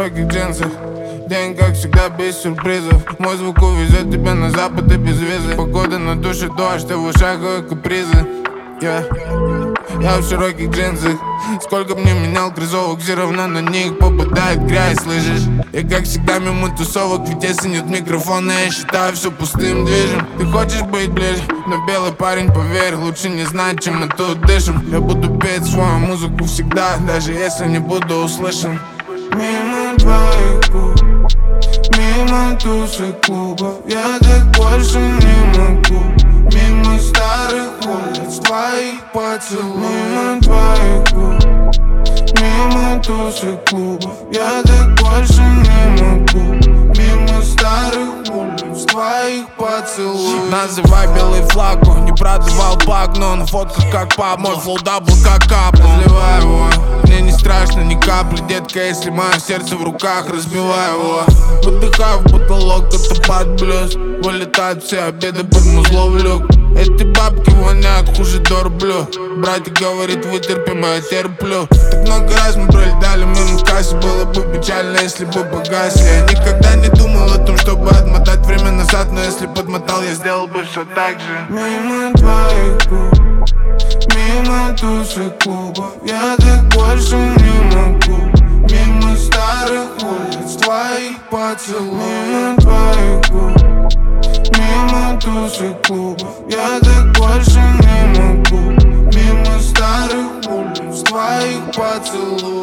широких джинсах. День, как всегда, без сюрпризов. Мой звук увезет тебя на запад и без визы. Погода на душе, дождь, а в ушах капризы. Я в широких джинсах. Сколько мне менял кроссовок, все равно на них попадает грязь, слышишь? Я как всегда мимо тусовок, ведь если нет микрофона, я считаю все пустым движем. Ты хочешь быть ближе, но белый парень, поверь, лучше не знать, чем мы тут дышим. Я буду петь свою музыку всегда, даже если не буду услышан. Мимо твоих губ, мимо тусок клубов, я так больше не могу. Мимо старых улиц, твоих поцелуев. Мимо твоих губ, мимо тусок клубов, я так больше не могу. Мимо старых улиц, твоих поцелуев. Называй белый флаг, он не продавал пак, но на фотках как пап. Мой флоу дабл как кап, разливай его. Мне не страшно ни капли, детка, если мое сердце в руках, разбивай его. Выдыхаю в потолок, это под блюз. Вылетают все обеды под музлов люк. Эти бабки воняют хуже дорблю. Братик говорит, вытерпим, а я терплю. Так много раз мы пролетали мимо в кассе. Было бы печально, если бы погасли. Я никогда не думал о том, чтобы отмотать время назад. Но если подмотал, я сделал бы все так же. Мимо твоих губ, мимо тусок клубов, я так больше не могу. Мимо старых улиц, твоих поцелуев. Мимо твоих губ, мимо тусок клубов, я так больше не могу. Мимо старых улиц, твоих поцелуев.